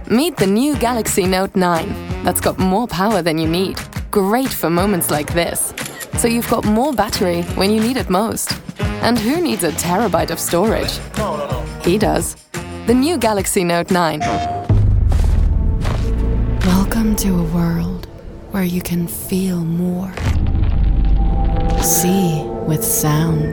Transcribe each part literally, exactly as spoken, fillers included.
Meet the new Galaxy Note nine. That's got more power than you need. Great for moments like this. So you've got more battery when you need it most. And who needs a terabyte of storage? No, no, no. He does. The new Galaxy Note nine. Welcome to a world where you can feel more. See with sound.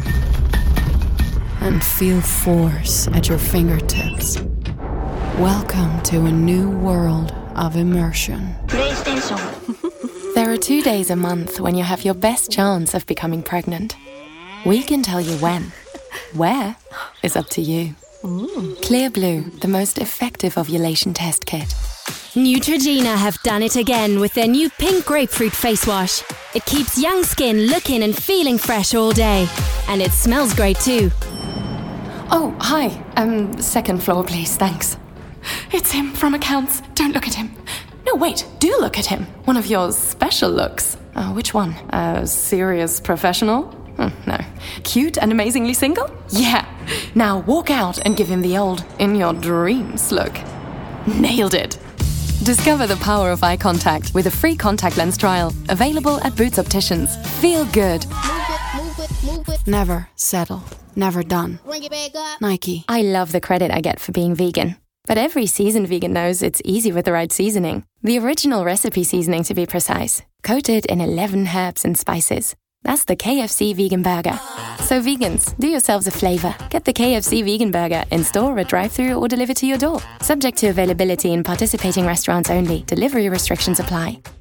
And feel force at your fingertips. Welcome to a new world of immersion. PlayStation. There are two days a month when you have your best chance of becoming pregnant. We can tell you when. Where is up to you. Ooh. Clear Blue, the most effective ovulation test kit. Neutrogena have done it again with their new pink grapefruit face wash. It keeps young skin looking and feeling fresh all day. And it smells great too. Oh, hi. Um, second floor, please, thanks. It's him from accounts. Don't look at him. No, wait, do look at him. One of your special looks. Uh, which one? Uh, serious professional? Oh, no. Cute and amazingly single? Yeah. Now walk out and give him the old in your dreams look. Nailed it. Discover the power of eye contact with a free contact lens trial. Available at Boots Opticians. Feel good. Never settle. Never done. Nike. I love the credit I get for being vegan. But every seasoned vegan knows it's easy with the right seasoning. The original recipe seasoning, to be precise. Coated in eleven herbs and spices. That's the K F C Vegan Burger. So vegans, do yourselves a flavor. Get the K F C Vegan Burger in store, at drive-thru, or delivered to your door. Subject to availability in participating restaurants only. Delivery restrictions apply.